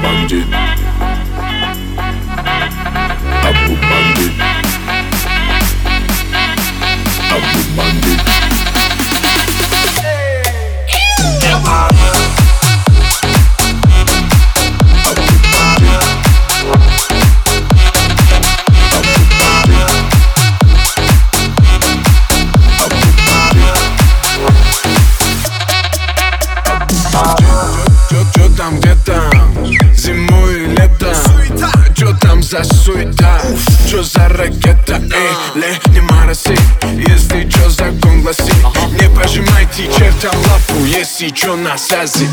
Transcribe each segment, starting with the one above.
бандит, Абу бандит, Абу бандит. Чё там, где там, зимой и летом? Чё там за суета, чё за ракета? Эй, не мороси, если чё закон гласит. Не пожимайте чертям лапу, если чё на связи.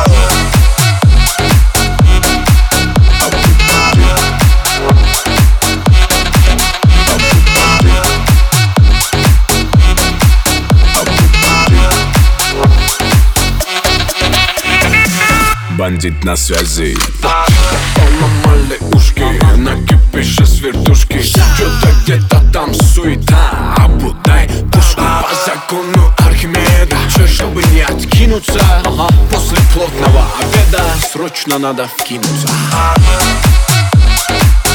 Бандит на связи. Поломали ушки, накипишь из вертушки. Чё-то где-то там суета, Абу дай пушку. По закону Архимеда, чё, чтобы не откинуться, после плотного обеда срочно надо вкинуться.